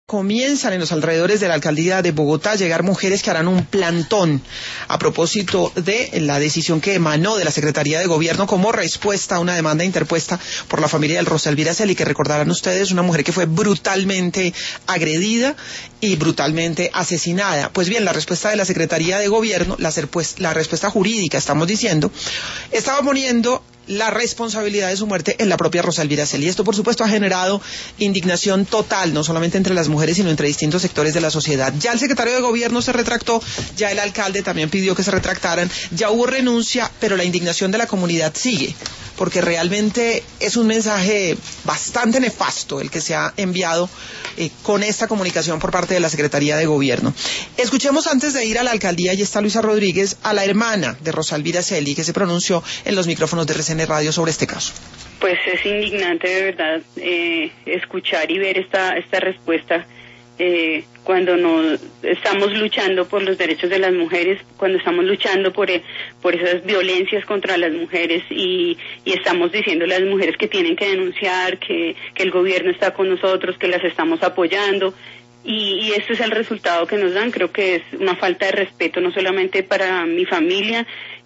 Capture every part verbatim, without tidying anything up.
comienzan en los alrededores de la alcaldía de Bogotá a llegar mujeres que harán un plantón a propósito de la decisión que emanó de la Secretaría de Gobierno como respuesta a una demanda interpuesta por la familia del Rosa Elvira Celi, que recordarán ustedes, una mujer que fue brutalmente agredida y brutalmente asesinada. Pues bien, la respuesta de la Secretaría de Gobierno, la, la respuesta jurídica, estamos diciendo, estaba poniendo la responsabilidad de su muerte en la propia Rosa Elvira Celi. Esto, por supuesto, ha generado indignación total, no solamente entre las mujeres, sino entre distintos sectores de la sociedad. Ya el secretario de Gobierno se retractó, ya el alcalde también pidió que se retractaran, ya hubo renuncia, pero la indignación de la comunidad sigue, porque realmente es un mensaje bastante nefasto el que se ha enviado eh, con esta comunicación por parte de la Secretaría de Gobierno. Escuchemos, antes de ir a la alcaldía, y está Luisa Rodríguez, a la hermana de Rosa Elvira Celi, que se pronunció en los micrófonos de R C N Radio sobre este caso. Pues es indignante de verdad eh, escuchar y ver esta esta respuesta eh, cuando no estamos luchando por los derechos de las mujeres, cuando estamos luchando por eh, por esas violencias contra las mujeres y, y estamos diciendo a las mujeres que tienen que denunciar, que, que el gobierno está con nosotros, que las estamos apoyando. Y, y este es el resultado que nos dan. Creo que es una falta de respeto no solamente para mi familia,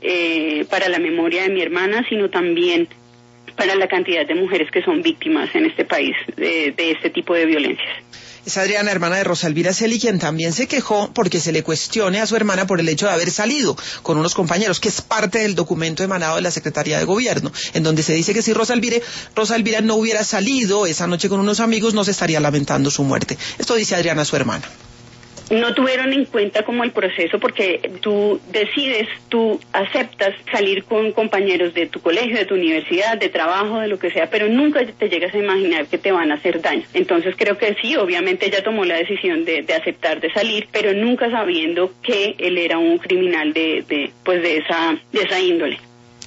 eh, para la memoria de mi hermana, sino también para la cantidad de mujeres que son víctimas en este país de, de este tipo de violencias. Es Adriana, hermana de Rosa Elvira Celi, quien también se quejó porque se le cuestione a su hermana por el hecho de haber salido con unos compañeros, que es parte del documento emanado de la Secretaría de Gobierno, en donde se dice que si Rosa Elvira, Rosa Elvira no hubiera salido esa noche con unos amigos, no se estaría lamentando su muerte. Esto dice Adriana, su hermana. No tuvieron en cuenta como el proceso, porque tú decides, tú aceptas salir con compañeros de tu colegio, de tu universidad, de trabajo, de lo que sea, pero nunca te llegas a imaginar que te van a hacer daño. Entonces creo que sí, obviamente ella tomó la decisión de, de aceptar, de salir, pero nunca sabiendo que él era un criminal de, de pues de esa, de esa índole.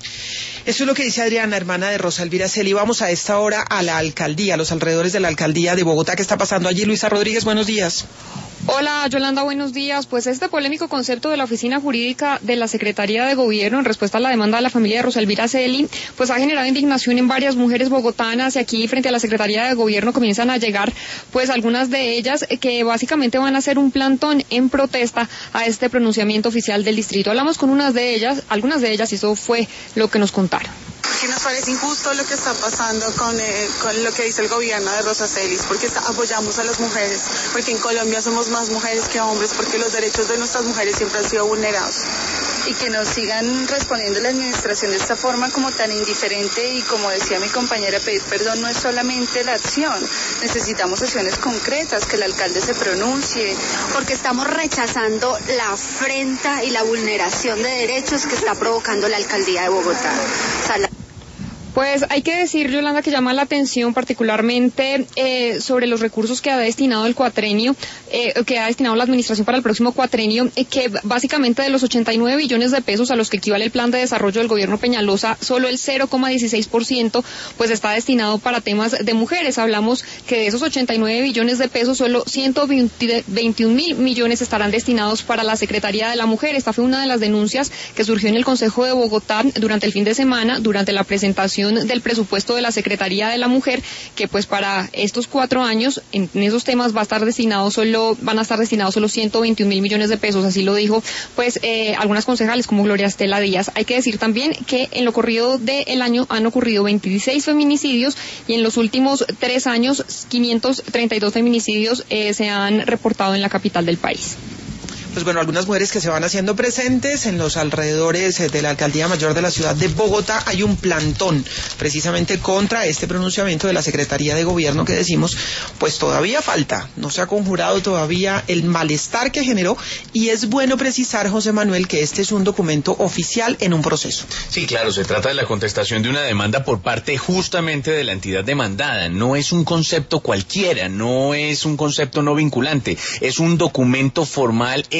Eso es lo que dice Adriana, hermana de Rosa Elvira Celi. Vamos a esta hora a la alcaldía, a los alrededores de la alcaldía de Bogotá. ¿Qué está pasando allí? Luisa Rodríguez, buenos días. Hola, Yolanda, buenos días. Pues este polémico concepto de la Oficina Jurídica de la Secretaría de Gobierno en respuesta a la demanda de la familia de Rosa Elvira Celi, pues ha generado indignación en varias mujeres bogotanas, y aquí frente a la Secretaría de Gobierno comienzan a llegar pues algunas de ellas que básicamente van a hacer un plantón en protesta a este pronunciamiento oficial del distrito. Hablamos con unas de ellas, algunas de ellas, y eso fue lo que nos contaron. Que nos parece injusto lo que está pasando con, eh, con lo que dice el gobierno de Rosa Celis, porque está, apoyamos a las mujeres, porque en Colombia somos más mujeres que hombres, porque los derechos de nuestras mujeres siempre han sido vulnerados. Y que nos sigan respondiendo la administración de esta forma como tan indiferente, y como decía mi compañera, pedir perdón no es solamente la acción, necesitamos acciones concretas, que el alcalde se pronuncie. Porque estamos rechazando la afrenta y la vulneración de derechos que está provocando la alcaldía de Bogotá. O sea, la... Pues hay que decir, Yolanda, que llama la atención particularmente eh, sobre los recursos que ha destinado el cuatrenio, eh, que ha destinado la administración para el próximo cuatrenio, eh, que básicamente de los ochenta y nueve billones de pesos a los que equivale el plan de desarrollo del gobierno Peñalosa, solo el cero coma dieciséis por ciento pues está destinado para temas de mujeres. Hablamos que de esos ochenta y nueve billones de pesos, solo ciento veintiún mil millones estarán destinados para la Secretaría de la Mujer. Esta fue una de las denuncias que surgió en el Consejo de Bogotá durante el fin de semana, durante la presentación del presupuesto de la Secretaría de la Mujer, que pues para estos cuatro años en, en esos temas va a estar destinado solo, van a estar destinados solo ciento veintiún mil millones de pesos, así lo dijo pues eh, algunas concejales como Gloria Estela Díaz. Hay que decir también que en lo corrido del año han ocurrido veintiséis feminicidios, y en los últimos tres años quinientos treinta y dos feminicidios eh, se han reportado en la capital del país. Pues bueno, algunas mujeres que se van haciendo presentes en los alrededores de la Alcaldía Mayor de la ciudad de Bogotá. Hay un plantón precisamente contra este pronunciamiento de la Secretaría de Gobierno que decimos, pues todavía falta, no se ha conjurado todavía el malestar que generó, y es bueno precisar, José Manuel, que este es un documento oficial en un proceso. Sí, claro, se trata de la contestación de una demanda por parte justamente de la entidad demandada. No es un concepto cualquiera, no es un concepto no vinculante, es un documento formal en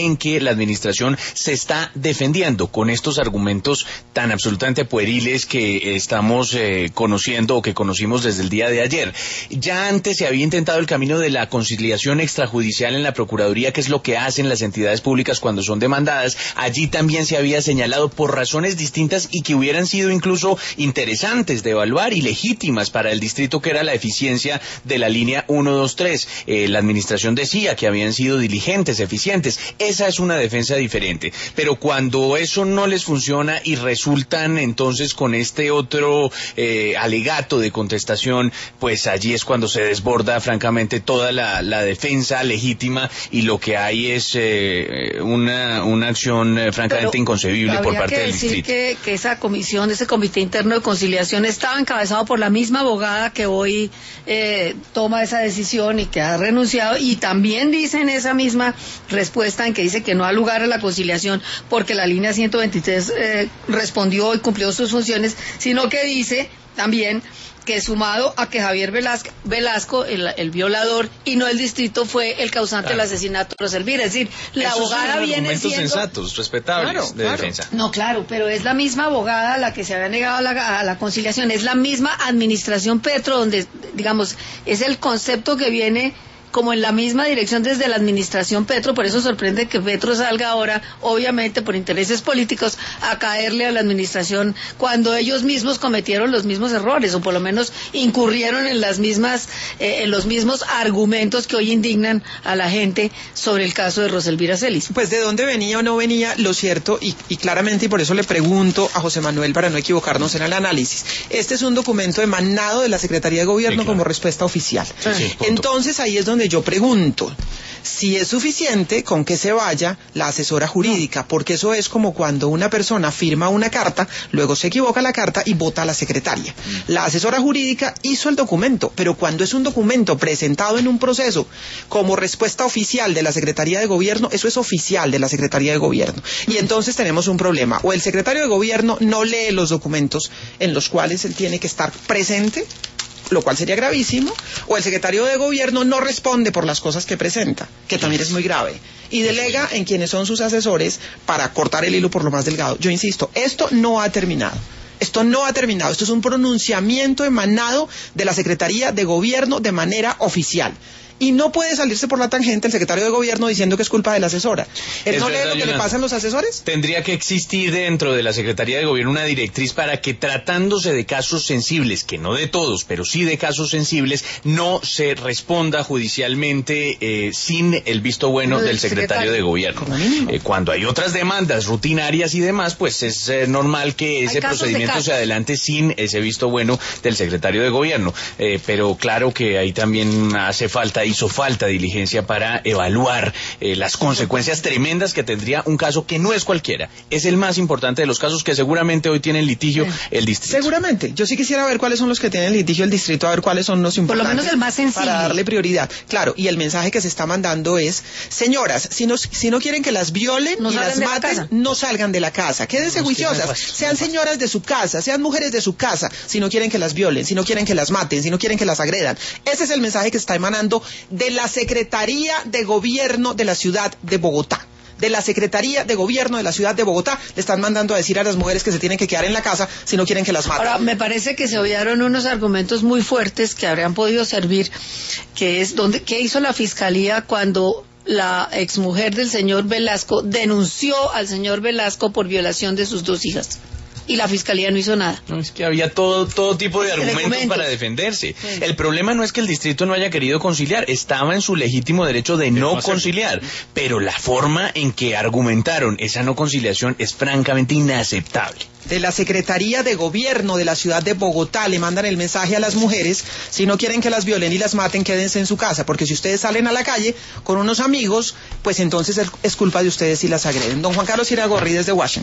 en que la administración se está defendiendo con estos argumentos tan absolutamente pueriles que estamos eh, conociendo o que conocimos desde el día de ayer. Ya antes se había intentado el camino de la conciliación extrajudicial en la Procuraduría, que es lo que hacen las entidades públicas cuando son demandadas. Allí también se había señalado por razones distintas y que hubieran sido incluso interesantes de evaluar y legítimas para el distrito, que era la eficiencia de la línea uno dos tres. Eh, la administración decía que habían sido diligentes, eficientes. Esa es una defensa diferente. Pero cuando eso no les funciona y resultan entonces con este otro eh, alegato de contestación, pues allí es cuando se desborda francamente toda la, la defensa legítima y lo que hay es eh, una, una acción eh, francamente Pero inconcebible por parte del distrito. Habría que decir que, que esa comisión, ese comité interno de conciliación estaba encabezado por la misma abogada que hoy eh, toma esa decisión y que ha renunciado, y también dice en esa misma respuesta en que dice que no ha lugar a la conciliación porque la línea ciento veintitrés eh, respondió y cumplió sus funciones, sino que dice también que sumado a que Javier Velasco, Velasco el, el violador y no el distrito, fue el causante claro. del asesinato de Roselvira. Es decir, la Esos abogada son viene siendo... sensatos, respetables claro, de claro. defensa. No, claro, pero es la misma abogada la que se había negado a la, a la conciliación, es la misma administración Petro, donde, digamos, es el concepto que viene como en la misma dirección desde la administración Petro. Por eso sorprende que Petro salga ahora, obviamente por intereses políticos, a caerle a la administración cuando ellos mismos cometieron los mismos errores, o por lo menos incurrieron en las mismas, eh, en los mismos argumentos que hoy indignan a la gente sobre el caso de Roselvira Celis. Pues de dónde venía o no venía, lo cierto, y, y claramente, y por eso le pregunto a José Manuel para no equivocarnos en el análisis. Este es un documento emanado de la Secretaría de Gobierno sí, claro. como respuesta oficial. Sí, sí, Entonces ahí es donde yo pregunto si es suficiente con que se vaya la asesora jurídica, porque eso es como cuando una persona firma una carta, luego se equivoca la carta y vota a la secretaria. La asesora jurídica hizo el documento, pero cuando es un documento presentado en un proceso como respuesta oficial de la Secretaría de Gobierno, eso es oficial de la Secretaría de Gobierno. Y entonces tenemos un problema. O el secretario de Gobierno no lee los documentos en los cuales él tiene que estar presente, lo cual sería gravísimo, o el secretario de Gobierno no responde por las cosas que presenta, que también es muy grave, y delega en quienes son sus asesores para cortar el hilo por lo más delgado. Yo insisto, esto no ha terminado. Esto no ha terminado. Esto es un pronunciamiento emanado de la Secretaría de Gobierno de manera oficial. Y no puede salirse por la tangente el secretario de Gobierno diciendo que es culpa de la asesora. ¿Él no lee lo que le pasa a los asesores? Tendría que existir dentro de la Secretaría de Gobierno una directriz para que, tratándose de casos sensibles, que no de todos, pero sí de casos sensibles, no se responda judicialmente eh, sin el visto bueno del secretario, secretario de Gobierno. Eh, cuando hay otras demandas rutinarias y demás, pues es eh, normal que ese procedimiento se adelante sin ese visto bueno del secretario de Gobierno. Eh, pero claro que ahí también hace falta hizo falta diligencia para evaluar eh, las consecuencias tremendas que tendría un caso que no es cualquiera. Es el más importante de los casos que seguramente hoy tiene en litigio sí. el distrito. Seguramente. Yo sí quisiera ver cuáles son los que tienen litigio el distrito, a ver cuáles son los importantes. Por lo menos el más sencillo. Para darle prioridad. Claro, y el mensaje que se está mandando es, señoras, si no, si no quieren que las violen no y las maten, la no salgan de la casa. Quédense no, juiciosas. Es sean señoras de su casa, sean mujeres de su casa, si no quieren que las violen, si no quieren que las maten, si no quieren que las agredan. Ese es el mensaje que se está emanando de la Secretaría de Gobierno de la ciudad de Bogotá. De la Secretaría de Gobierno de la ciudad de Bogotá le están mandando a decir a las mujeres que se tienen que quedar en la casa si no quieren que las maten. Ahora, me parece que se obviaron unos argumentos muy fuertes que habrían podido servir, que es donde, ¿qué hizo la Fiscalía cuando la exmujer del señor Velasco denunció al señor Velasco por violación de sus dos hijas? Y la Fiscalía no hizo nada. No, es que había todo todo tipo de argumentos, argumentos para defenderse. Sí. El problema no es que el distrito no haya querido conciliar, estaba en su legítimo derecho de no conciliar, pero la forma en que argumentaron esa no conciliación es francamente inaceptable. De la Secretaría de Gobierno de la ciudad de Bogotá le mandan el mensaje a las mujeres: si no quieren que las violen y las maten, quédense en su casa, porque si ustedes salen a la calle con unos amigos, pues entonces es culpa de ustedes si las agreden. Don Juan Carlos Iragorri desde Washington.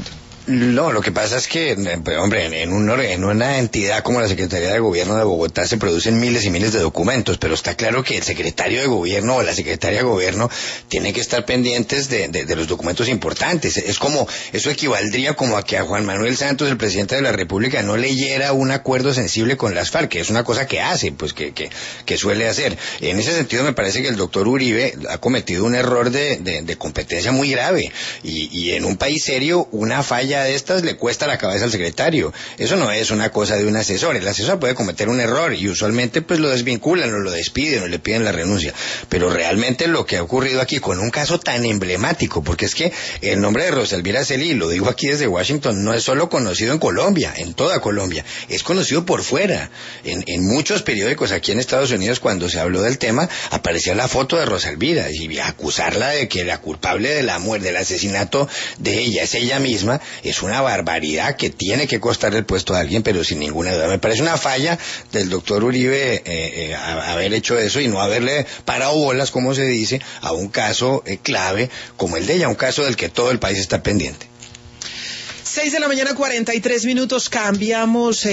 No, lo que pasa es que, hombre, en, un, en una entidad como la Secretaría de Gobierno de Bogotá se producen miles y miles de documentos, pero está claro que el secretario de Gobierno o la secretaria de Gobierno tiene que estar pendientes de, de, de los documentos importantes. Es como, eso equivaldría como a que a Juan Manuel Santos, el presidente de la República, no leyera un acuerdo sensible con las FARC, que es una cosa que hace, pues que, que, que suele hacer. En ese sentido me parece que el doctor Uribe ha cometido un error de, de, de competencia muy grave, y, y en un país serio una falla de estas le cuesta la cabeza al secretario. Eso no es una cosa de un asesor. El asesor puede cometer un error y usualmente pues lo desvinculan o lo despiden o le piden la renuncia. Pero realmente lo que ha ocurrido aquí con un caso tan emblemático, porque es que el nombre de Rosa Elvira Celi, lo digo aquí desde Washington, no es solo conocido en Colombia, en toda Colombia, es conocido por fuera. En, en muchos periódicos aquí en Estados Unidos, cuando se habló del tema, aparecía la foto de Rosa Elvira, y acusarla de que la culpable de la muerte, del asesinato de ella es ella misma, es una barbaridad que tiene que costar el puesto a alguien, pero sin ninguna duda. Me parece una falla del doctor Uribe eh, eh, haber hecho eso y no haberle parado bolas, como se dice, a un caso eh, clave como el de ella, un caso del que todo el país está pendiente. Seis de la mañana, cuarenta y tres minutos, cambiamos. Eh...